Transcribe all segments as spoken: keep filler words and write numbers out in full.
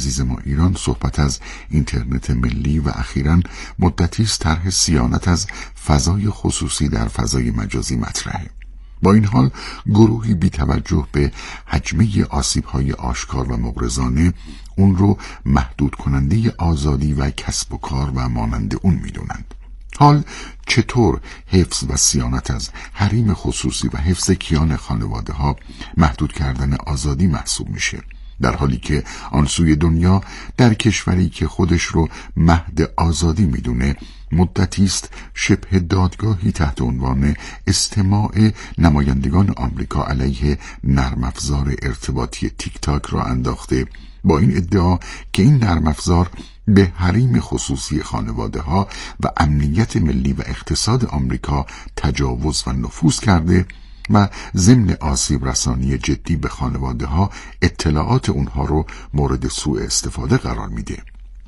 عزیز ما ایران صحبت از اینترنت ملی و اخیراً مدتی است طرح صیانت از فضای خصوصی در فضای مجازی مطرحه. با این حال گروهی بی توجه به حجمه آسیب‌های آشکار و مغرضانه اون رو محدود کننده آزادی و کسب و کار و مانند اون میدونند. حال چطور حفظ و صیانت از حریم خصوصی و حفظ کیان خانواده ها محدود کردن آزادی محسوب میشه، در حالی که آن سوی دنیا در کشوری که خودش رو مهد آزادی میدونه مدتی است شبه دادگاهی تحت عنوان استماع نمایندگان آمریکا علیه نرم افزار ارتباطی تیک تاک را انداخته، با این ادعا که این نرم افزار به حریم خصوصی خانواده ها و امنیت ملی و اقتصاد آمریکا تجاوز و نفوذ کرده و ضمن آسیب رسانی جدی به خانواده ها اطلاعات اونها رو مورد سوء استفاده قرار میده.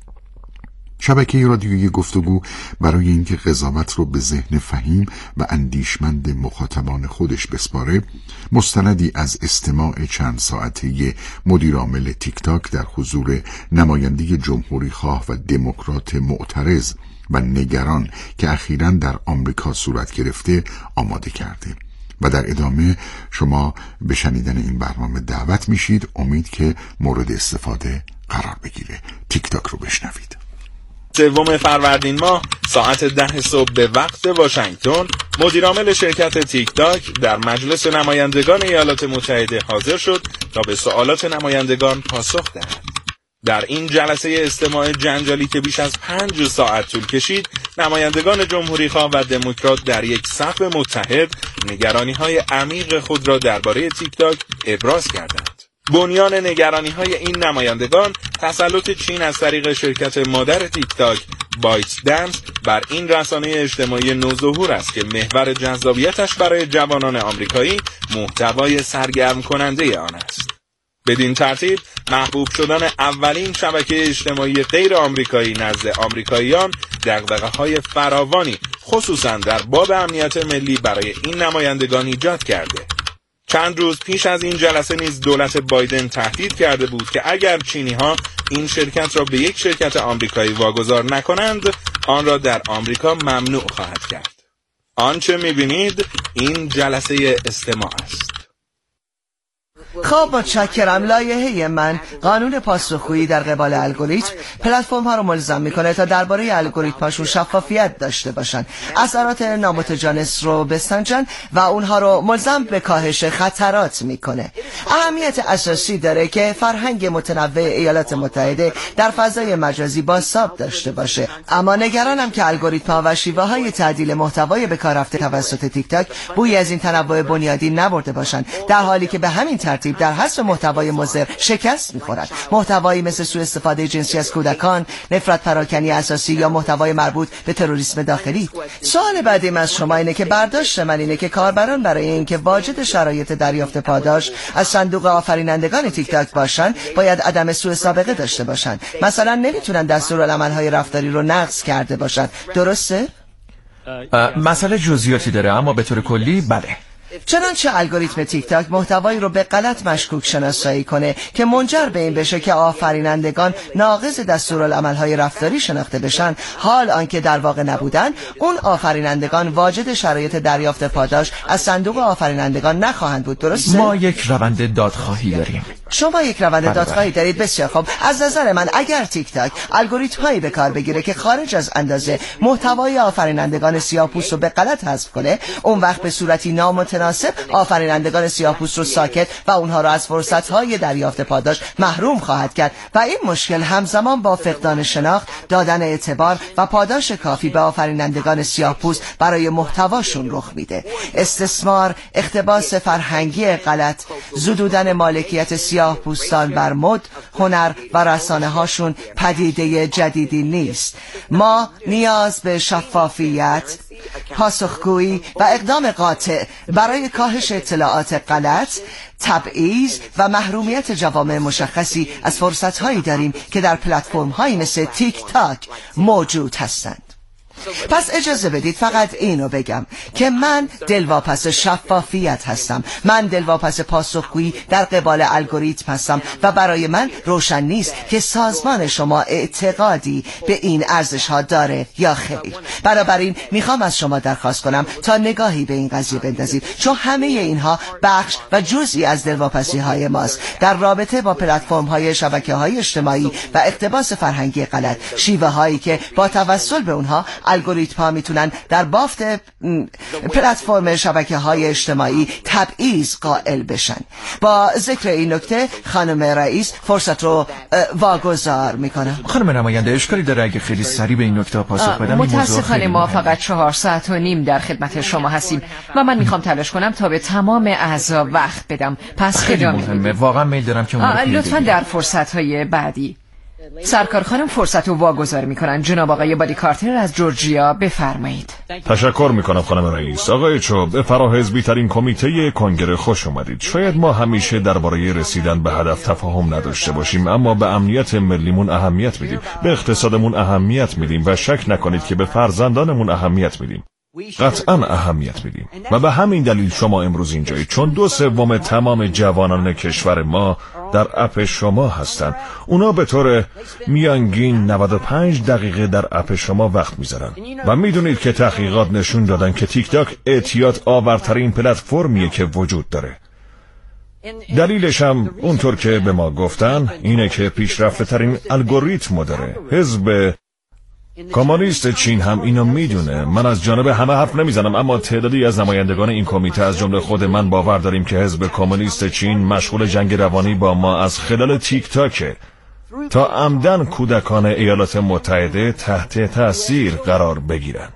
شبکه رادیویی گفتگو برای اینکه قضاوت رو به ذهن فهیم و اندیشمند مخاطبان خودش بسپاره، مستندی از استماع چند ساعته مدیر عامل تیک تاک در حضور نماینده جمهوری خواه و دموکرات معترض و نگران که اخیراً در آمریکا صورت گرفته آماده کرده و در ادامه شما به شنیدن این برنامه دعوت میشید. امید که مورد استفاده قرار بگیره. تیک تاک رو بشنوید. سوم فروردین ماه ساعت ده صبح به وقت واشنگتن، مدیرعامل شرکت تیک تاک در مجلس نمایندگان ایالات متحده حاضر شد تا به سوالات نمایندگان پاسخ دهد. در این جلسه استماع جنجالی که بیش از پنج ساعت طول کشید، نمایندگان جمهوری‌خواه و دموکرات در یک صف متحد نگرانی‌های عمیق خود را درباره تیک تاک ابراز کردند. بنیان نگرانی‌های این نمایندگان تسلط چین از طریق شرکت مادر تیک تاک بایت دنس بر این رسانه اجتماعی نوظهور است که محور جذابیتش برای جوانان آمریکایی محتوای سرگرم کننده آن است. بدین ترتیب محبوب شدن اولین شبکه اجتماعی غیر آمریکایی نزد آمریکاییان دغدغه‌های فراوانی خصوصا در باب امنیت ملی برای این نمایندگان ایجاد کرده. چند روز پیش از این جلسه نیز دولت بایدن تهدید کرده بود که اگر چینی‌ها این شرکت را به یک شرکت آمریکایی واگذار نکنند، آن را در آمریکا ممنوع خواهد کرد. آنچه می‌بینید این جلسه استماع است. خب متشکرم. لایحه من قانون پاسخگویی در قبال الگوریتم پلتفرم ها رو ملزم میکنه تا درباره الگوریتماشون شفافیت داشته باشن، اثرات نامتجانس رو بسنجن و اونها رو ملزم به کاهش خطرات میکنه. اهمیت اساسی داره که فرهنگ متنوع ایالات متحده در فضای مجازی بازتاب داشته باشه، اما نگرانم که الگوریتم ها و شیوه های تعدیل محتوای به کار رفته توسط تیک تاک بوی از این تنوع بنیادی نبرده باشن، در حالی که به همین ترتیب در حذف محتوای مضر شکست می‌خورد. محتوایی مثل سوء استفاده جنسی از کودکان، نفرت پراکنی اساسی یا محتوای مربوط به تروریسم داخلی. سوال بعدیم از شما اینه که برداشت من اینه که کاربران برای اینکه واجد شرایط دریافت پاداش از صندوق آفرینندگان تیک تاک باشن باید عدم سوء سابقه داشته باشن. مثلا نمیتونن دستورالعمل‌های رفتاری رو نقض کرده باشن. درسته؟ مسئله جزئیاتی داره اما به طور کلی بله. چنانچه الگوریتم تیک تاک محتوایی رو به غلط مشکوک شناسایی کنه که منجر به این بشه که آفرینندگان ناقض دستورالعمل‌های رفتاری شناخته بشن، حال آنکه در واقع نبودن، اون آفرینندگان واجد شرایط دریافت پاداش از صندوق آفرینندگان نخواهند بود. درسته؟ ما یک روند دادخواهی داریم. شما یک روند دادخواهی دارید. بسیار خوب. از نظر من اگر تیک تاک الگوریتم‌هایی به کار بگیره که خارج از اندازه محتوای آفرینندگان سیاه‌پوست رو به غلط حذف کنه، اون وقت به صورتی نامتناسب آفرینندگان سیاه‌پوست رو ساکت و اونها رو از فرصت‌های دریافت پاداش محروم خواهد کرد و این مشکل همزمان با فقدان شناخت، دادن اعتبار و پاداش کافی به آفرینندگان سیاه‌پوست برای محتواشون رخ میده. استثمار، اقتباس فرهنگی غلط، زدودن مالکیت سیاه‌پوستان بر مد، هنر و رسانه هاشون پدیده جدیدی نیست. ما نیاز به شفافیت، پاسخگویی و اقدام قاطع برای کاهش اطلاعات غلط، تبعیض و محرومیت جوامع مشخصی از فرصت‌هایی داریم که در پلتفرم‌هایی مثل تیک تاک موجود هستند. پس اجازه بدید فقط اینو بگم که من دلواپس شفافیت هستم، من دلواپس پاسخگویی در قبال الگوریتم هستم و برای من روشن نیست که سازمان شما اعتقادی به این ارزش ها داره یا خیر. بنابراین میخوام از شما درخواست کنم تا نگاهی به این قضیه بندازید، چون همه اینها بخش و جزئی از دلواپسی های ماست در رابطه با پلتفرم های شبکه های اجتماعی و اقتباس فرهنگی غلط، شیوه هایی که با توسل به اونها الگوریتم ها میتونن در بافت پلتفرم شبکه های اجتماعی تبعیض قائل بشن. با ذکر این نکته خانم رئیس فرصت رو واگذار میکنم. خانم نماینده اشکالی داره اگه خیلی سریع به این نکته پاسخ بدم؟ متاسفانه ما فقط چهار ساعت و نیم در خدمت شما هستیم و من میخوام تلاش کنم تا به تمام اعضا وقت بدم. پس خیلی مهمه، واقعا میل دارم که اون لطفا در فرصت های بعدی. سرکار خانم فرصت رو واگذار میکنن. جناب آقای بادی کارتر از جورجیا بفرمایید. تشکر میکنم خانم رئیس. آقای چو، به فراحزبی ترین کمیته کنگره خوش اومدید. شاید ما همیشه درباره رسیدن به هدف تفاهم نداشته باشیم، اما به امنیت ملیمون اهمیت میدیم، به اقتصادمون اهمیت میدیم و شک نکنید که به فرزندانمون اهمیت میدیم. قطعا اهمیت میدیم و به همین دلیل شما امروز اینجایید، چون دو سوم تمام جوانان کشور ما در اپ شما هستن. اونا به طور میانگین نود و پنج دقیقه در اپ شما وقت میذارن و میدونید که تحقیقات نشون دادن که تیک تاک اعتیاد آورترین پلتفرمیه که وجود داره. دلیلش هم اونطور که به ما گفتن اینه که پیشرفته ترین الگوریتم داره. حزب کمونیست چین هم اینو میدونه. من از جانب همه حرف نمیزنم، اما تعدادی از نمایندگان این کمیته از جمله خود من باور داریم که حزب کمونیست چین مشغول جنگ روانی با ما از خلال تیک تاکه تا عمدن کودکان ایالات متحده تحت تاثیر قرار بگیرن.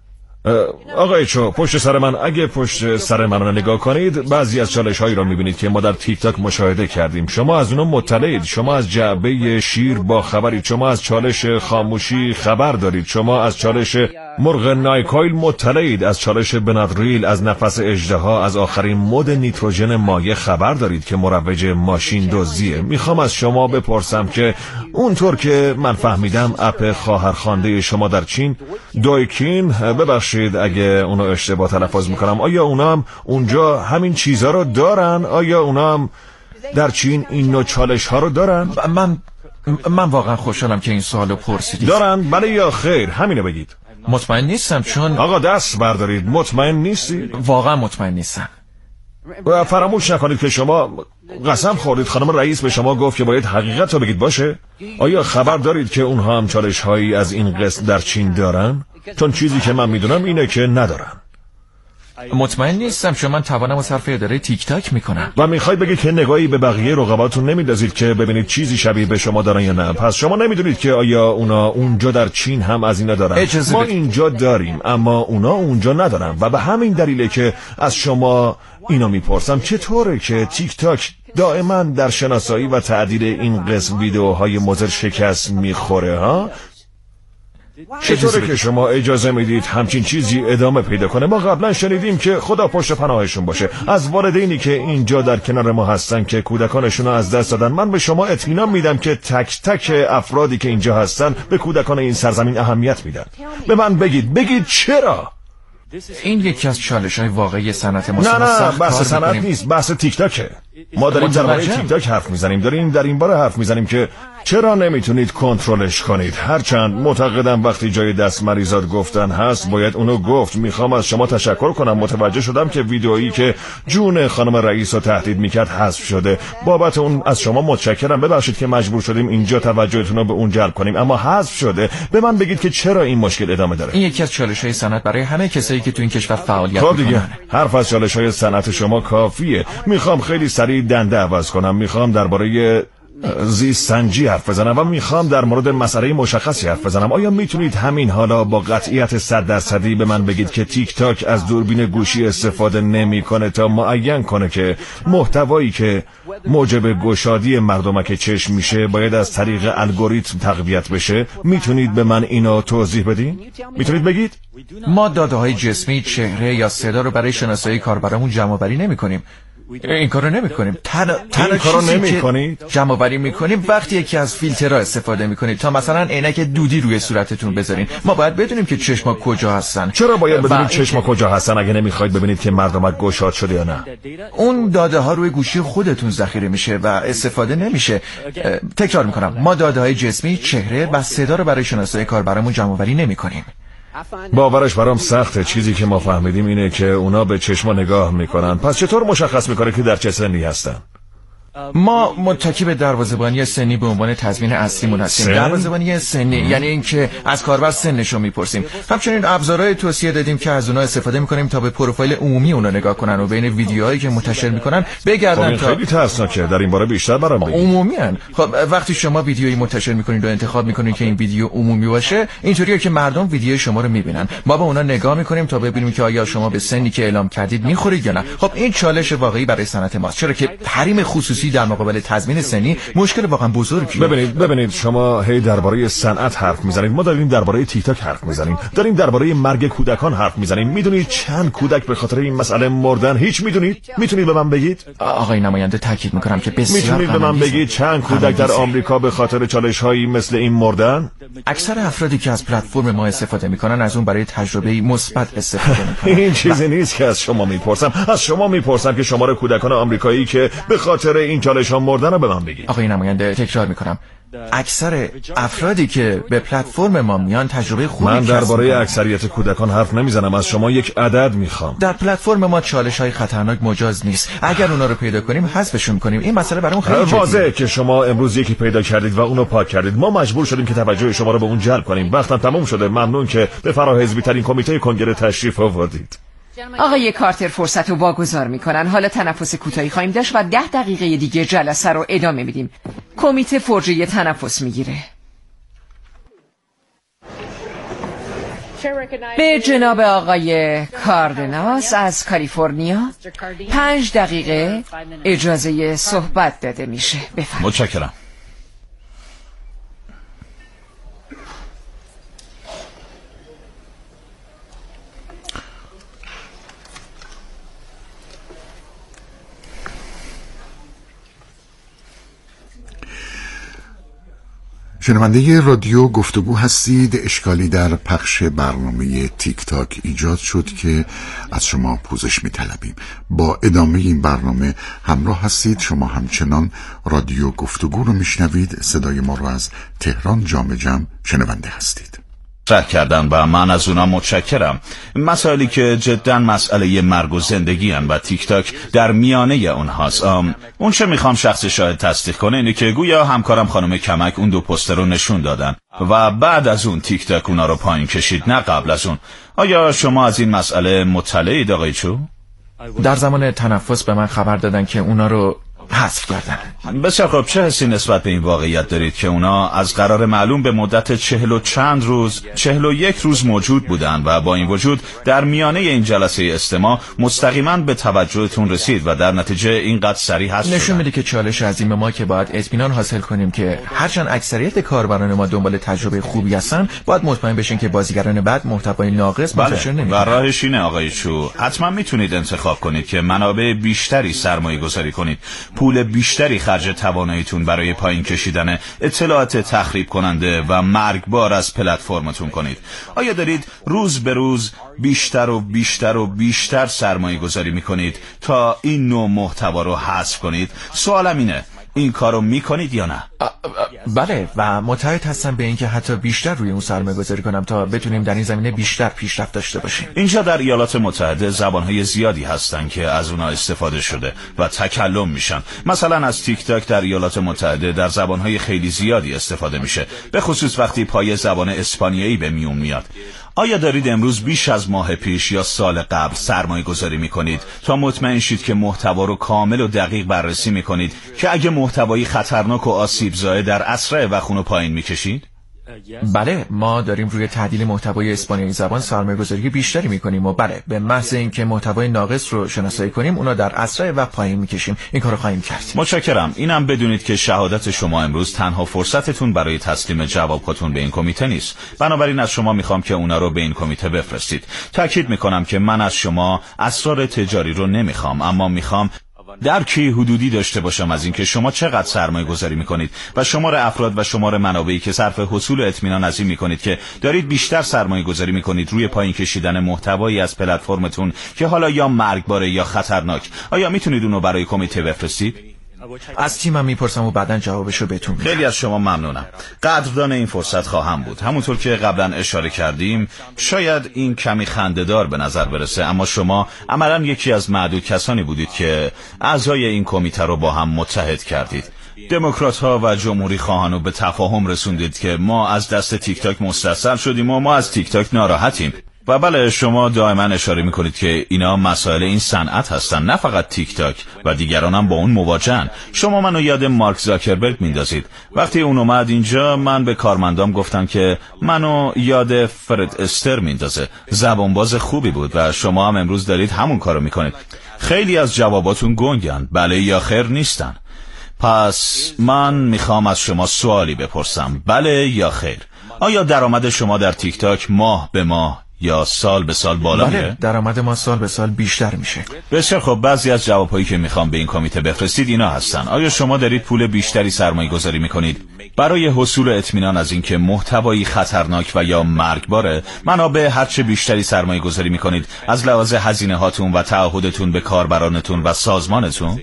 آقای چو، پشت سر من، اگه پشت سر من رو نگاه کنید، بعضی از چالش هایی رو میبینید که ما در تیک تاک مشاهده کردیم. شما از اونو مطلعید، شما از جعبه شیر با خبرید، شما از چالش خاموشی خبر دارید، شما از چالش مرغ نایکایل مطلعید، از چالش بنادریل، از نفس اژدها، از آخرین مد نیتروژن مایع خبر دارید که مروج ماشین دزدیه. میخوام از شما بپرسم که اونطور که من فهمیدم اپ خواهرخوانده شما در چین، دویکین، ببخشید اگه اونو اشتباه تلفظ میکنم، آیا اونا هم اونجا همین چیزها رو دارن؟ آیا اونا هم در چین این نوع چالش ها رو دارن؟ من من واقعا خوشحالم که این سوالو پرسیدید. دارن بله یا خیر؟ همینو بگید. مطمئن نیستم، چون آقا دست بردارید. مطمئن نیستی؟ واقعا مطمئن نیستم. و فراموش نکنید که شما قسم خوردید خانم رئیس به شما گفت که باید حقیقت رو بگید. باشه؟ آیا خبر دارید که اونها هم چالش هایی از این قسم در چین دارن؟ چون چیزی که من میدونم اینه که ندارن. مطمئن نیستم، چون من توانم و صرف اداره تیک تاک میکنم. و میخواید بگید که نگاهی به بقیه رقباتون نمیدازید که ببینید چیزی شبیه به شما دارن یا نه؟ پس شما نمیدونید که آیا اونا اونجا در چین هم از اینا دارن؟ اجازه ما بید. اینجا داریم اما اونا اونجا ندارن و به همین دلیله که از شما اینو میپرسم چطوره که تیک تاک دائما در شناسایی و تعدیل این قسم ویدیوهای مضر شکست میخوره ها؟ چطوره که شما اجازه میدید همچین چیزی ادامه پیدا کنه؟ ما قبلا شنیدیم که خدا پشت پناهشون باشه از والدینی که اینجا در کنار ما هستن که کودکانشون رو از دست دادن. من به شما اطمینان میدم که تک تک افرادی که اینجا هستن به کودکان این سرزمین اهمیت میدن. به من بگید بگید چرا؟ این یکی از چالش‌های واقعی صنعت ما. نه نه بحث صنعت نیست، بحث تیک تاکه. ما داریم درباره تیک تاک حرف میزنیم، داریم در این باره حرف میزنیم که چرا نمیتونید کنترلش کنید. هرچند معتقدم وقتی جای دست مریضات گفتن هست باید اونو گفت. میخوام از شما تشکر کنم. متوجه شدم که ویدئویی که جون خانم رئیس رو تهدید میکرد حذف شده. بابت اون از شما متشکرم. ببخشید که مجبور شدیم اینجا توجهتون رو به اون جلب کنیم، اما حذف شده. به من بگید که چرا این مشکل ادامه داره. این یکی از چالش‌های صنعت برای همه کسایی که تو این کشور فعالیت میکنن. دیگه حرف از چالش‌های صنعت شما کافیه. میخوام خیلی سریع دنده عوض کنم. میخوام درباره زیست سنجی حرف بزنم و میخوام در مورد مسئله مشخصی حرف بزنم. آیا میتونید همین حالا با قطعیت صد درصدی به من بگید که تیک تاک از دوربین گوشی استفاده نمیکنه تا معین کنه که محتوایی که موجب گشادی مردمک چشم میشه باید از طریق الگوریتم تقویت بشه؟ میتونید به من اینو توضیح بدین؟ میتونید بگید؟ ما داده‌های جسمی، چهره یا صدا رو برای شناسایی کاربرامون جمع آوری نمی‌کنیم. این کارو نمی‌کنیم. تنها تنها کارو چیزی نمی‌کنید؟ که جمع آوری می‌کنیم وقتی یکی از فیلترها استفاده می‌کنید تا مثلا عینک دودی روی صورتتون بذارین. ما باید بدونیم که چشما کجا هستن. چرا باید بدونید و... چشما کجا هستن اگه نمیخواید ببینید که مردمک گشاد شده یا نه؟ اون داده ها روی گوشی خودتون ذخیره میشه و استفاده نمیشه. تکرار میکنم، ما داده های جسمی، چهره و صدا رو برای شناسایی کاربرمون جمع آوری نمی‌کنیم. باورش برام سخته. چیزی که ما فهمیدیم اینه که اونا به چشما نگاه میکنن. پس چطور مشخص میکنه که در چه سنی هستن؟ ما متکی به دروازه‌بانی سنی به عنوان تضمین اصلیمون هستیم. سن؟ دروازه‌بانی سنی یعنی اینکه از کاربر سنشو میپرسیم. همچنین ابزارهای توصیه دادیم که از اونها استفاده میکنیم تا به پروفایل عمومی اونا نگاه کنن و بین ویدیوهایی که منتشر میکنن بگردن. تا خیلی ترسناکه. در این باره بیشتر برام بگید. عمومیان. خب وقتی شما ویدیویی منتشر میکنید و انتخاب میکنید که این ویدیو عمومی باشه، اینطوریه که مردم ویدیو شما رو میبینن. ما به اونا نگاه میکنیم تا ببینیم که آیا شما به سنی که اعلام کردید میخورید یا نه. خب این چالش واقعی برای صنعت ماست، چرا که حریم خصوصی در مقابل تضمین سنی مشکل واقعا بزرگیه. ببینید ببینید شما هی درباره صنعت حرف میزنید، ما داریم درباره تیک تاک حرف میزنیم، داریم درباره مرگ کودکان حرف میزنیم. میدونید چند کودک به خاطر این مسئله مردن؟ هیچ میدونید؟ میتونید به من بگید؟ آقای نماینده تاکید میکنم که بسیار میتونید به من بگید چند کودک در آمریکا به خاطر چالش‌هایی مثل این مردن؟ اکثر افرادی که از پلتفرم ما استفاده میکنن از اون برای تجربه مثبت استفاده میکنن. این چیزی نیست که از شما میپرسم، از شما میپرسم که شمار کودکان آمریکایی که به خاطر این چالش‌ها مردن رو به من بگید. آقای نماینده تکرار میکنم، اکثر افرادی که به پلتفرم ما میان تجربه خوبی من درباره میکنن. اکثریت کودکان حرف نمیزنم، از شما یک عدد میخوام. در پلتفرم ما چالش های خطرناک مجاز نیست. اگر اونا رو پیدا کنیم حذفشون کنیم. این مسئله برامون خیلی جدیه. واضحه که شما امروز یکی پیدا کردید و اونو پاک کردید. ما مجبور شدیم که توجه شما رو به اون جلب کنیم. وقتم تموم شده. ممنون که به فراحزبی ترین کمیته کنگره تشریف آوردید. آقای کارتر فرصت رو واگذار میکنن. حالا تنفس کوتاهی خواهیم داشت و ده دقیقه دیگه جلسه رو ادامه میدیم. کمیته فرجه تنفس میگیره. به جناب آقای کاردناس از کالیفرنیا پنج دقیقه اجازه صحبت داده میشه. بفرمایید. متشکرم. شنونده رادیو گفتگو هستید. اشکالی در پخش برنامه تیک تاک ایجاد شد که از شما پوزش می‌طلبیم. با ادامه این برنامه همراه هستید. شما همچنان رادیو گفتگو رو میشنوید. صدای ما رو از تهران جام جم شنونده هستید. مطرح کردن و من از اونا متشکرم. مسائلی که جدا مسئله مرگ و زندگی هن و تیک تاک در میانه اونهاست. اون چه میخوام شخص شاهد تصدیق کنه اینه که گویا همکارم خانم کمک اون دو پوستر رو نشون دادن و بعد از اون تیک تاک اونا رو پایین کشید، نه قبل از اون. آیا شما از این مسئله مطلعید آقای چو؟ در زمان تنفس به من خبر دادن که اونا رو حذف کردن. بسیار خب، چه حسی نسبت به این واقعیت دارید که اونا از قرار معلوم به مدت چهل و چند روز چهل و یک روز موجود بودن و با این وجود در میانه این جلسه استماع مستقیما به توجهتون رسید و در نتیجه اینقدر سریع حذف شدن؟ نشون میده که چالش عظیم ما که باید اطمینان حاصل کنیم که هرچند اکثریت کاربران ما دنبال تجربه خوبی هستن، باید مطمئن بشین که بازیگران بعد محتوای ناقص منتشر بله. نمیکنن. و راهش اینه آقای چو، حتما میتونید انتخاب کنید که منابع بیشتری سرمایه گذاری کنید، پول بیشتری خرج تواناییتون برای پایین کشیدن اطلاعات تخریب کننده و مرگبار از پلتفرمتون کنید. آیا دارید روز به روز بیشتر و بیشتر و بیشتر سرمایه گذاری میکنید تا این نوع محتوا رو حذف کنید؟ سوالم اینه، این کارو میکنید یا نه؟ بله، و متعهد هستم به اینکه حتی بیشتر روی اون سرمایه گذاری کنم تا بتونیم در این زمینه بیشتر پیشرفت داشته باشیم. اینجا در ایالات متحده زبانهای زیادی هستن که از اونها استفاده شده و تکلم میشن. مثلا از تیک تاک در ایالات متحده در زبانهای خیلی زیادی استفاده میشه، به خصوص وقتی پای زبان اسپانیایی به میون میاد. آیا دارید امروز بیش از ماه پیش یا سال قبل سرمایه گذاری میکنید تا مطمئن شید که محتوا رو کامل و دقیق بررسی میکنید که اگه محتوایی خطرناک و آسیبزای در اسرع وقت اونو پایین میکشید؟ بله، ما داریم روی تعدیل محتوای اسپانیایی زبان سرمایه‌گذاری بیشتری می‌کنیم و بله، به محض اینکه محتوای ناقص رو شناسایی کنیم، اونا در اسرع وقت پایین می‌کشیم. این کارو خواهیم کرد. متشکرم. اینم بدونید که شهادت شما امروز تنها فرصتتون برای تسلیم جواباتون به این کمیته نیست. بنابراین از شما می‌خوام که اونا رو به این کمیته بفرستید. تاکید می‌کنم که من از شما اسرار تجاری رو نمی‌خوام، اما می‌خوام درکی حدودی داشته باشم از اینکه شما چقدر سرمایه گذاری میکنید و شمار افراد و شمار منابعی که صرف حصول اطمینان از این میکنید که دارید بیشتر سرمایه گذاری میکنید روی پایین کشیدن محتوایی از پلتفرمتون که حالا یا مرگباره یا خطرناک. آیا میتونید اونو برای کمیته بفرستید؟ از تیمم میپرسم و بعداً جوابشو بهتون میدم. خیلی از شما ممنونم. قدردان این فرصت خواهم بود. همونطور که قبلا اشاره کردیم شاید این کمی خنده‌دار به نظر برسه، اما شما عملاً یکی از معدود کسانی بودید که اعضای این کمیته رو با هم متحد کردید. دموکرات ها و جمهوری خواهانو به تفاهم رسوندید که ما از دست تیک تاک مستاصل شدیم و ما از تیک تاک ناراحتیم. و بله، شما دائما اشاره میکنید که اینا مسائل این صنعت هستن، نه فقط تیک تاک و دیگران هم با اون مواجهن. شما منو یاد مارک زاکربرگ میندازید. وقتی اون اومد اینجا من به کارمندام گفتم که منو یاد فرد استر میندازه. زبانباز خوبی بود و شما هم امروز دارید همون کارو میکنید. خیلی از جواباتون گنگن، بله یا خیر نیستن. پس من میخوام از شما سوالی بپرسم، بله یا خیر. آیا درآمد شما در تیک تاک ماه به ماه یا سال به سال بالا میره؟ بله، درآمد ما سال به سال بیشتر میشه. بسیار خب، بعضی از جوابهایی که میخوام به این کمیته بفرستید اینا هستن. آیا شما دارید پول بیشتری سرمایه گذاری میکنید برای حصول اطمینان از اینکه محتوایی خطرناک و یا مرگباره؟ منابع هرچه بیشتری سرمایه گذاری میکنید از لحاظ هزینه هاتون و تعهدتون به کاربرانتون و سازمانتون؟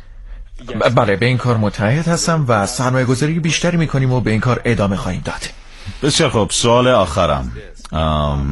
بله، به این کار متحد هستم و سرمایه گذاری بیشتری میکنیم و به این کار ادامه خواهیم داد. بسیار خب، سوال آخرم. ام...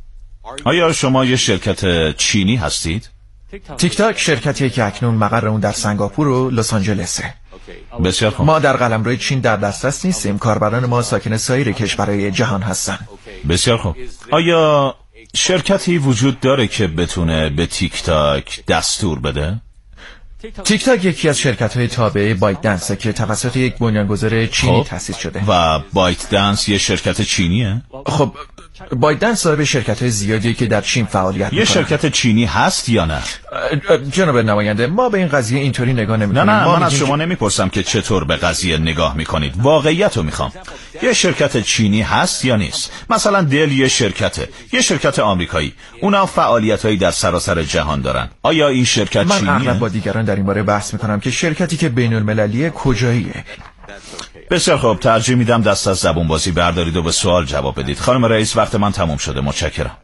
آیا شما یه شرکت چینی هستید؟ تیک تاک شرکتیه که اکنون مقر اون در سنگاپور و لس آنجلسه. بسیار خوب. ما در قلمرو چین در دسترس نیستیم. کاربران ما ساکن سایر کشورهای جهان هستن. بسیار خوب. آیا شرکتی وجود داره که بتونه به تیک تاک دستور بده؟ تیک تاک یکی از شرکت‌های تابعه بایت دنسه که توسط یک بنیانگذار چینی تأسیس شده. و بایت دنس یه شرکت چینیه؟ خب بایت دنس صاحب شرکت‌های زیادیه که در چین فعالیت می‌کنه. یه شرکت چینی هست یا نه؟ جناب نماینده، ما به این قضیه اینطوری نگاه نمی‌کنیم. نه نه، من از شما نمیپرسم که چطور به قضیه نگاه می‌کنید. واقعیت رو می‌خوام. یه شرکت چینی هست یا نیست؟ مثلا دل یه شرکته، یه شرکت آمریکایی. اونا فعالیت‌هایی در سراسر جهان دارن. آیا این شرکت من چینیه؟ من اغلب با دیگران در این باره بحث می‌کنم که شرکتی که بین‌المللیه کجاییه. بسیار خوب، ترجیح میدم دست از زبون بازی بردارید و به سوال جواب بدید. خانم رئیس، وقت من تموم شده. متشکرم.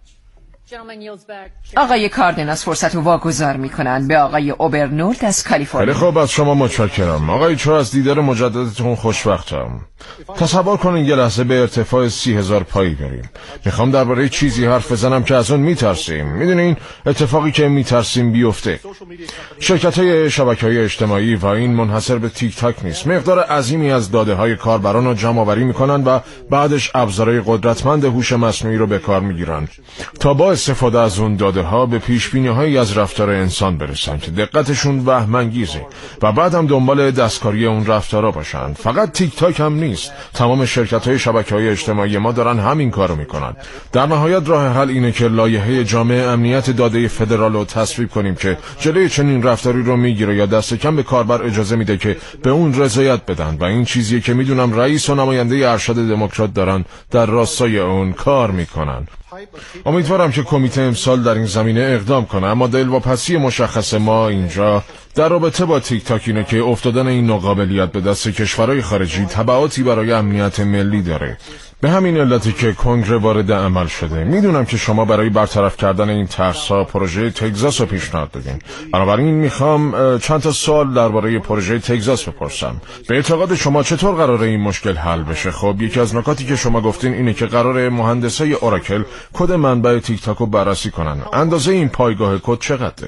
آقای کاردناس فرصت رو واگذار میکنن به آقای اوبرنولد از کالیفرنیا. خیلی خوب، از شما متشکرم. آقای چو، از دیدار مجددتون خوشوقتم. تصور کنین یه لحظه به ارتفاع سی هزار پایی بریم. میخوام درباره چیزی حرف بزنم که از اون میترسیم. میدونین اتفاقی که میترسیم بیفته. شرکت‌های شبکه‌های اجتماعی و این منحصر به تیک تاک نیست. مقدار عظیمی از داده‌های کاربران رو جمع آوری میکنن و بعدش ابزارهای قدرتمند هوش مصنوعی رو به کار میگیرن تا با استفاده از اون داده ها به پیش بینی هایی از رفتار انسان برسن که دقتشون وهم انگیزه و بعد هم دنبال دستکاری اون رفتارا باشن. فقط تیک تاک هم نیست، تمام شرکت های شبکه های اجتماعی ما دارن همین کارو میکنن. در نهایت راه حل اینه که لایحه جامع امنیت داده فدرال رو تصویب کنیم که جلوی چنین رفتاری رو میگیره یا دست کم به کاربر اجازه میده که به اون رضایت بدن و این چیزیه که میدونم رئیس و نماینده ارشد دموکرات دارن در راستای اون کار میکنن. امیدوارم که کمیته امسال در این زمینه اقدام کنه، اما دلواپسی مشخص ما اینجا در رابطه با تیک تاک اینه که افتادن این ناقابلیت به دست کشورهای خارجی تبعاتی برای امنیت ملی داره. به همین علتی که کنگره وارد عمل شده. میدونم که شما برای برطرف کردن این ترس‌ها پروژه تگزاس رو پیشنهاد دادین. بنابراین میخوام چند تا سوال درباره پروژه تگزاس بپرسم. به اعتقاد شما چطور قراره این مشکل حل بشه؟ خب یکی از نکاتی که شما گفتین اینه که قراره مهندسای اوراکل کد منبع تیک تاک رو بررسی کنن. اندازه این پایگاه کد چقدره؟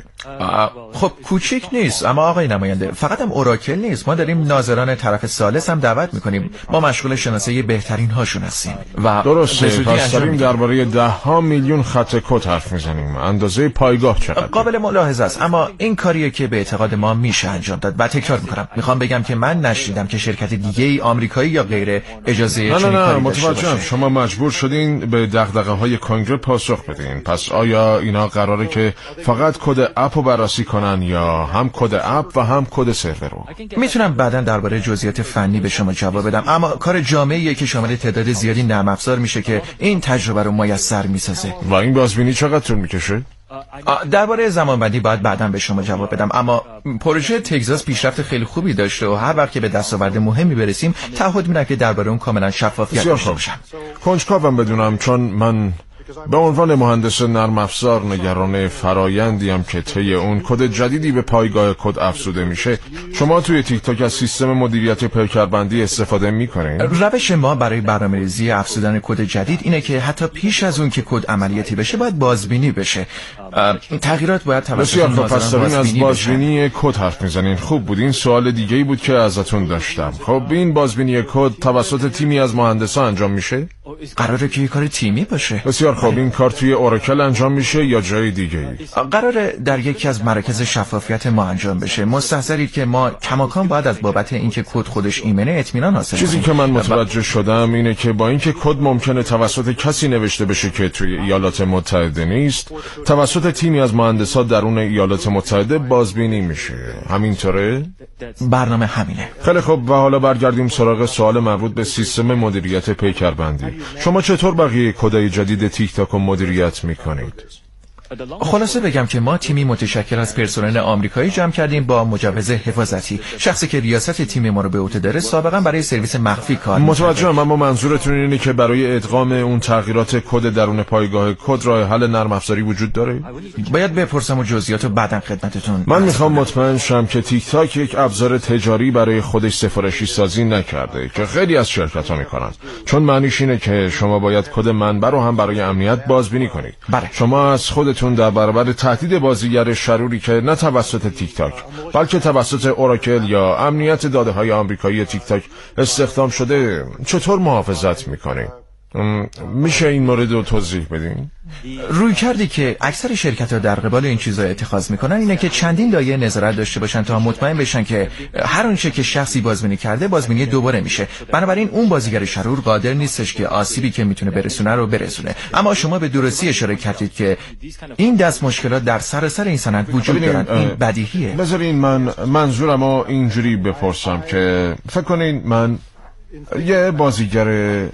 خب کوچیک نیست، اما آقای نماینده فقط هم اوراکل نیست، ما داریم ناظران طرف ثالث هم دعوت میکنیم. ما مشغول شناسایی بهترین هاشون هستیم و درسته. پس داریم درباره ده ها میلیون خط کد حرف میزنیم. اندازه پایگاه چقدر؟ قابل ملاحظه است، اما این کاریه که به اعتقاد ما میشه انجام داد. و تکرار میکنم، میخوام بگم که من نشنیدم که شرکت دیگه ای آمریکایی یا غیره اجازه نه چنین نه نه کاری داشته باشه. متوجهم. شما مجبور شدین به دغدغه‌های کنگره پاسخ بدین. پس آیا اینا قراره که فقط کد اپو بررسی کنن یا هم کد اپ و هم کد سرور رو؟ میتونم بعداً درباره جزئیات فنی به شما جواب بدم، اما کار جامعیه که شامل تعداد زیادی نرم افزار میشه که این تجربه رو میسر میسازه. و این بازبینی چقدر طول میکشه؟ درباره زمانبندی باید بعداً به شما جواب بدم، اما پروژه تگزاس پیشرفت خیلی خوبی داشته و هر وقت که به دستاورد مهمی برسیم تعهد میدم که درباره اون کاملا شفافیت داشته باشم. کنجکاوم بدونم، چون من به عنوان مهندس نرم افزار نگران فرایندیم که طی اون کد جدیدی به پایگاه کد افزوده میشه. شما توی تیک تاک از سیستم مدیریت پیکربندی استفاده میکنین؟ روش ما برای برنامه‌ریزی افزودن کد جدید اینه که حتی پیش از اون که کد عملیاتی بشه باید بازبینی بشه. تغییرات باید توسط ناظران از بازبینی کد حرف میزنین. خوب بود. این سوال دیگه‌ای بود که ازتون داشتم. خب این بازبینی کد توسط تیمی از مهندسا انجام میشه؟ قراره که یه کار تیمی باشه. بسیار خب. این کار توی اوراکل انجام میشه یا جای دیگه ای؟ قراره در یکی از مراکز شفافیت ما انجام بشه. مستحضرید که ما کماکان باید از بابت اینکه کد خودش ایمنه اطمینان حاصل کنیم. چیزی که من متوجه شدم اینه که با اینکه کد ممکنه توسط کسی نوشته بشه که توی ایالات متحده نیست، توسط تیمی از مهندسا درون ایالات متحده بازبینی میشه. همینطوره؟ برنامه همینه. خیلی خوب. و حالا برگردیم سراغ سوال مربوط به سیستم مدیریت پیکربندی. شما چطور بقیه کدای جدید تیک تاک رو مدیریت میکنید؟ خلاصه بگم که ما تیمی متشکل از پرسنل آمریکایی جمع کردیم با مجوز حفاظتی. شخصی که ریاست تیم ما رو به عهده داره سابقا برای سرویس مخفی کار می‌کرده. متوجهم، اما منظورتون اینه که برای ادغام اون تغییرات کد درون پایگاه کد راه حل نرم افزاری وجود داره؟ باید بپرسم و جزئیاتو بعداً خدمتتون. من میخوام مطمئن شم که تیک تاک یک ابزار تجاری برای خودش سفارشی سازی نکرده که خیلی از شرکت‌ها میکنن. چون معنیش اینه که شما باید کد منبع رو هم برای امنیت بازبینی کنید. بله. شما از خودتون در برابر تهدید بازیگر شروری که نه توسط تیک تاک بلکه توسط اوراکل یا امنیت داده‌های آمریکایی تیک تاک استخدام شده چطور محافظت میکنید؟ میشه این مورد رو توضیح بدین؟ روی کردی که اکثر شرکت‌ها در قبال این چیزا اتخاذ میکنن اینه که چندین لایه نظارت داشته باشن تا مطمئن بشن که هر آنچه که شخصی بازبینی کرده بازبینی دوباره میشه. بنابراین اون بازیگر شرور قادر نیستش که آسیبی که میتونه برسونه رو برسونه. اما شما به درستی اشاره کردید که این دست مشکلات در سراسر این صنعت وجود دارن. این بدیهیه. بذارین من منظورمو اینجوری بپرسم که فکر کنین من یه بازیگر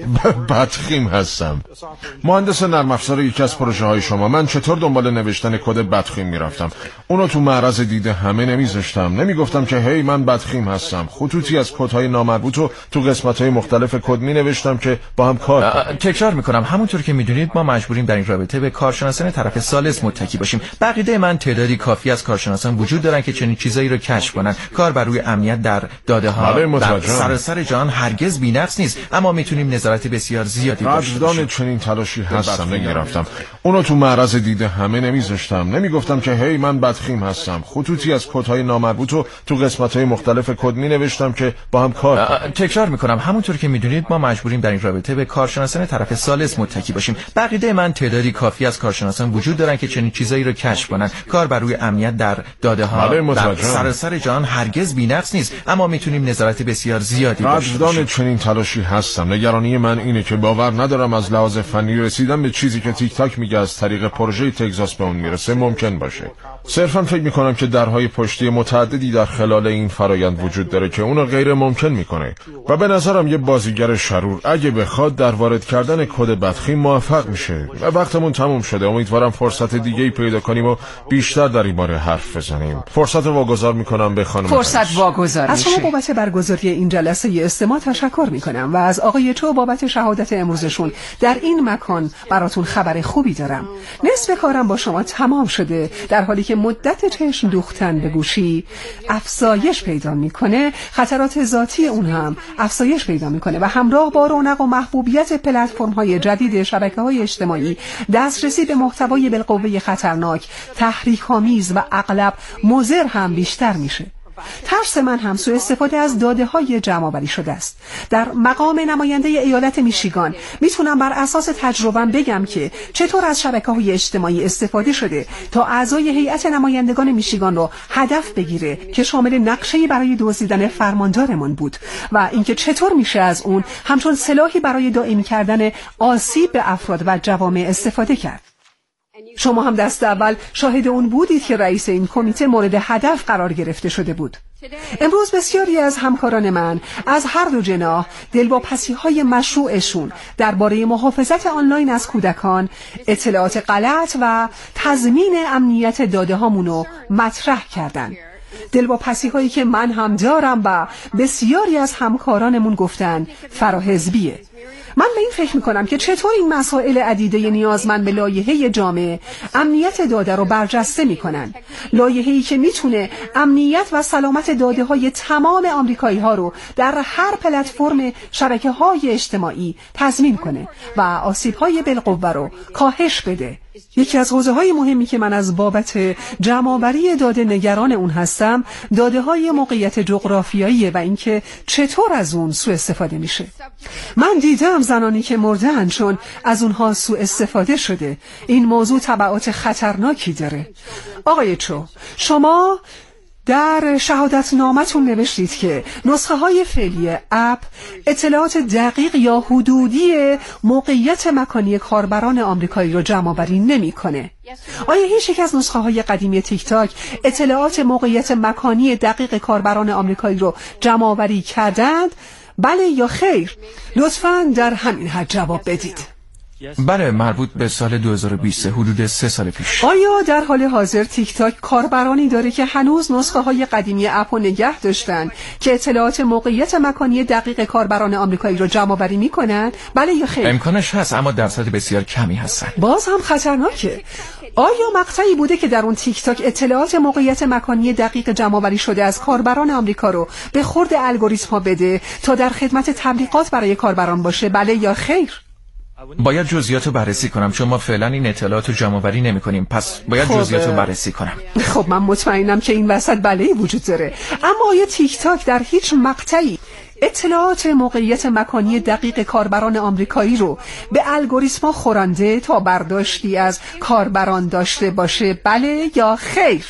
بدخیم هستم، مهندس نرم افزار یکی از پروژه های شما. من چطور دنبال نوشتن کد بدخیم میرفتم؟ اونو تو معرض دید همه نمیذاشتم. نمیگفتم که هی من بدخیم هستم. خطوطی از کدهای نامربوط رو تو قسمت های مختلف کد می نوشتم که با هم کار. تکرار میکنم، همونطور که میدونید ما مجبوریم در این رابطه به کارشناسان طرف ثالث متکی باشیم. بقیده من تعدادی کافی از کارشناسان وجود دارن که چنین چیزایی رو کشف کنن. کار بر روی امنیت در داده ها در سراسر جهان هرگز بی‌نقص نیست، اما میتونیم نظارت بسیار زیادی داشته باشیم. قدردان چنین تلاشی هستم. نگرفتم اونو تو معرض دید همه نمیذاشتم. نمیگفتم که هی من بدخیم هستم. خطوطی از کدهای نامربوط رو تو قسمت‌های مختلف کد می نوشتم که با هم کار. تکرار میکنم، همونطور که میدونید ما مجبوریم در این رابطه به کارشناسان طرف ثالث متکی باشیم. بقیده من تعدادی کافی از کارشناسان وجود دارن که چنین چیزایی رو کشف کنن. کار بر روی امنیت در داده ها در سراسر جهان هرگز بی‌نقص نیست، اما میتونیم نظارت بسیار زیادی داشته باشیم. این تلاشی هستم. نگرانی من اینه که باور ندارم از لحاظ فنی رسیدن به چیزی که تیک تاک میگه از طریق پروژه تگزاس به اون میرسه ممکن باشه. صرفا فکر میکنم که درهای پشتی متعددی در خلال این فرایند وجود داره که اونو غیر ممکن میکنه و به نظرم یه بازیگر شرور اگه بخواد در وارد کردن کد بدخیم موفق میشه. و وقتمون تموم شده. امیدوارم فرصت دیگه‌ای پیدا کنیم و بیشتر در این باره حرف بزنیم. فرصت واگذار میکنم به خانم. فرصت واگذار میشه. از شما بابت برگزاری این جلسه استماع تشکر میکنم و از آقای چو بابت شهادت امروزشون در این مکان براتون خبر خوبی دارم. نصف کارم با شما تمام شده، در حالی که مدت چشم دوختن به گوشی افزایش پیدا میکنه. خطرات ذاتی اون هم افزایش پیدا میکنه و همراه با رونق و محبوبیت پلتفرم های جدید شبکه های اجتماعی دسترسی به محتوای بالقوه خطرناک، تحریک‌آمیز و اغلب مضر هم بیشتر میشه. ترس من هم سوء استفاده از داده های جمع آوری شده است. در مقام نماینده ایالت میشیگان میتونم بر اساس تجربه‌ام بگم که چطور از شبکه‌های اجتماعی استفاده شده تا اعضای هیئت نمایندگان میشیگان رو هدف بگیره که شامل نقشه‌ای برای دزدیدن فرماندارمان بود و اینکه چطور میشه از اون همچون سلاحی برای دائمی کردن آسیب به افراد و جوامع استفاده کرد. شما هم دست اول شاهد اون بودید که رئیس این کمیته مورد هدف قرار گرفته شده بود. امروز بسیاری از همکاران من از هر دو جناح دلواپسی‌های مشروعشون درباره محافظت آنلاین از کودکان، اطلاعات غلط و تضمین امنیت داده هامونو مطرح کردن. دلواپسی‌هایی که من هم دارم و بسیاری از همکارانمون گفتن فراحزبیه. من به این فکر میکنم که چطور این مسائل عدیده نیازمند به لایحه جامع امنیت داده رو برجسته میکنن، لایحه‌ای که میتونه امنیت و سلامت داده های تمام آمریکایی ها رو در هر پلتفرم شبکه های اجتماعی تضمین کنه و آسیب های بالقوه رو کاهش بده. یکی از حوزه های مهمی که من از بابت جمع‌آوری داده نگران اون هستم داده های موقعیت جغرافیایی و اینکه چطور از اون سوء استفاده میشه. من دیدم زنانی که مردن چون از اونها سوء استفاده شده. این موضوع تبعات خطرناکی داره. آقای چو، شما در شهادت نامتون نوشتید که نسخه های فعلی اپ اطلاعات دقیق یا حدودی موقعیت مکانی کاربران آمریکایی رو جمع آوری نمی‌کنه. آیا هیچ یک از نسخه های قدیمی تیک تاک اطلاعات موقعیت مکانی دقیق کاربران آمریکایی رو جمع آوری کردند؟ بله یا خیر؟ لطفاً در همین حد جواب بدید. بله، مربوط به سال دو هزار و بیست، حدود سه سال پیش. آیا در حال حاضر تیک تاک کاربرانی داره که هنوز نسخه های قدیمی اپو نگه داشتن که اطلاعات موقعیت مکانی دقیق کاربران آمریکایی رو جمع آوری میکنن؟ بله یا خیر؟ امکانش هست اما درصد بسیار کمی هستن. باز هم خطرناکه. آیا مقطعی بوده که در اون تیک تاک اطلاعات موقعیت مکانی دقیق جمع آوری شده از کاربران آمریکا رو به خورد الگوریتم ها بده تا در خدمت تبلیغات برای کاربران باشه؟ بله یا خیر؟ باید جزئیات رو بررسی کنم چون ما فعلا این اطلاعات رو جمع آوری نمی‌کنیم، پس باید خب جزئیات رو بررسی کنم. خب من مطمئنم که این وسط بلایی وجود داره، اما آیا تیک تاک در هیچ مقطعی اطلاعات موقعیت مکانی دقیق کاربران آمریکایی رو به الگوریتم‌ها خورانده تا برداشتی از کاربران داشته باشه؟ بله یا خیر؟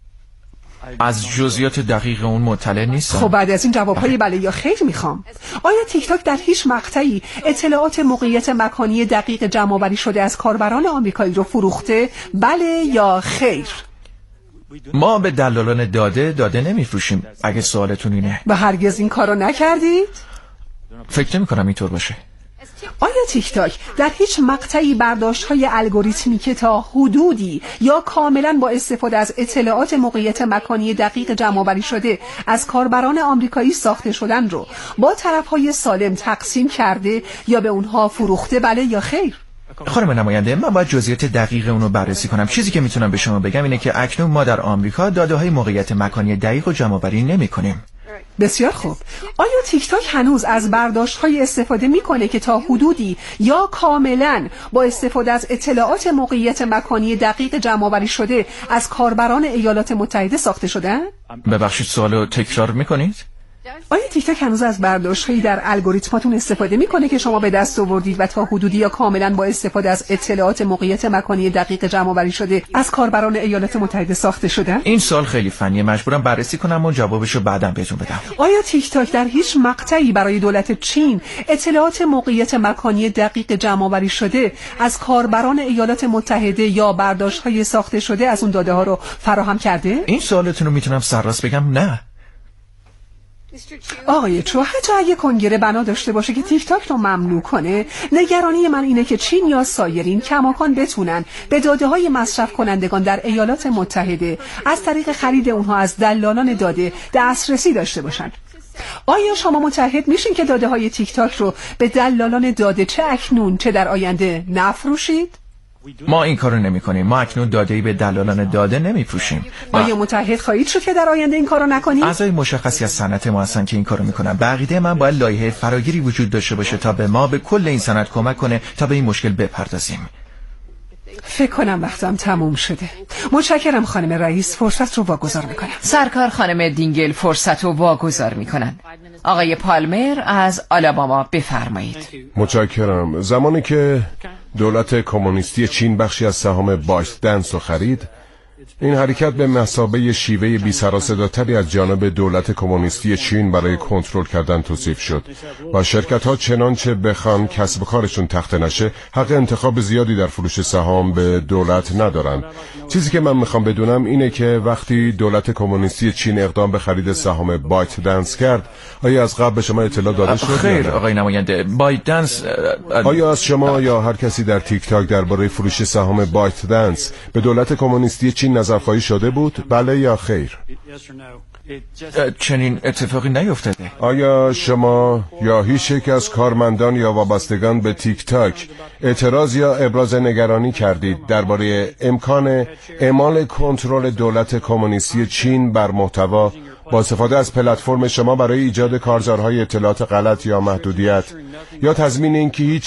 از جزئیات دقیق اون مطلع نیستم. خب بعد از این جوابهای بله یا خیر میخوام. آیا تیک تاک در هیچ مقطعی اطلاعات موقعیت مکانی دقیق جمع آوری شده از کاربران آمریکایی رو فروخته؟ بله یا خیر؟ ما به دلالان داده داده نمیفروشیم اگه سوالتون اینه. و هرگز این کارو نکردید؟ فکر نمی کنم اینطور باشه. آیا تیک تاک در هیچ مقطعی برداشت‌های الگوریتمی که تا حدودی یا کاملا با استفاده از اطلاعات موقعیت مکانی دقیق جمع‌آوری شده از کاربران آمریکایی ساخته شدن رو با طرف‌های سالم تقسیم کرده یا به اونها فروخته؟ بله یا خیر؟ خانم نماینده، من باید جزئیات دقیق اونو بررسی کنم. چیزی که میتونم به شما بگم اینه که اکنون ما در آمریکا داده‌های موقعیت مکانی دقیق رو جمع‌آوری نمی‌کنیم. بسیار خوب. آیا تیک تاک هنوز از برداشت‌های استفاده می‌کنه که تا حدودی یا کاملاً با استفاده از اطلاعات موقعیت مکانی دقیق جمع‌آوری شده از کاربران ایالات متحده ساخته شدن؟ ببخشید سوالو تکرار می‌کنید؟ آیا تیک تاک هنوز از برداشت‌هایی در الگوریتماتون استفاده می‌کنه که شما به دست آوردید و تا حدودی یا کاملاً با استفاده از اطلاعات موقعیت مکانی دقیق جمع‌آوری شده از کاربران ایالات متحده ساخته شدن؟ این سوال خیلی فنیه، مجبورم بررسی کنم و جوابشو بعداً بهتون بدم. آیا تیک تاک در هیچ مقطعی برای دولت چین اطلاعات موقعیت مکانی دقیق جمع‌آوری شده از کاربران ایالات متحده یا برداشت‌های ساخته شده از اون داده‌ها رو فراهم کرده؟ این سوالتون رو میتونم سرراست بگم نه. آقای چو، حتی اگه کنگره بنا داشته باشه که تیک تاک رو ممنوع کنه، نگرانی من اینه که چین یا سایرین کماکان بتونن به داده های مصرف کنندگان در ایالات متحده از طریق خرید اونها از دلالان داده دسترسی داشته باشن. آیا شما متحد میشین که داده های تیک تاک رو به دلالان داده چه اکنون چه در آینده نفروشید؟ ما این کارو نمی کنیم. ما اکنون داده‌ای به دلالان داده نمیفروشیم. آیا متحد خواهید شد که در آینده این کارو نکنید؟ اعضای مشخصی از صنعت ما هستن که این کارو میکنن. بقیده من باید لایحه فراگیری وجود داشته باشه تا به ما به کل این صنعت کمک کنه تا به این مشکل بپردازیم. فکر کنم وقتم تموم شده. متشکرم خانم رئیس، فرصت رو واگذار میکنم. سرکار خانم دینگل فرصت رو واگذار میکنن. آقای پالمر از آلاباما بفرمایید. متشکرم. زمانی که دولت کمونیستی چین بخشی از سهام بایت دنس رو خرید، این حرکت به مثابه شیوه بی سر و صداتری از جانب دولت کمونیستی چین برای کنترل کردن توصیف شد و شرکت‌ها چنانچه بخوان کسب و کارشون تخته نشه حق انتخاب زیادی در فروش سهام به دولت ندارن. چیزی که من میخوام بدونم اینه که وقتی دولت کمونیستی چین اقدام به خرید سهام بایت دنس کرد، آیا از قبل به شما اطلاع داده شد؟ خیر آقای نماینده، بایت دنس آیا از شما یا هر کسی در تیک تاک درباره فروش سهام بایت دنس به دولت کمونیستی چین نظرخواهی شده بود؟ بله یا خیر؟ چنین اتفاقی نیفتاده. آیا شما یا هیچ یک از کارمندان یا وابستگان به تیک تاک اعتراض یا ابراز نگرانی کردید درباره امکان اعمال کنترل دولت کمونیستی چین بر محتوا با استفاده از پلتفرم شما برای ایجاد کارزارهای اطلاعات غلط یا محدودیت یا تضمین اینکه هیچ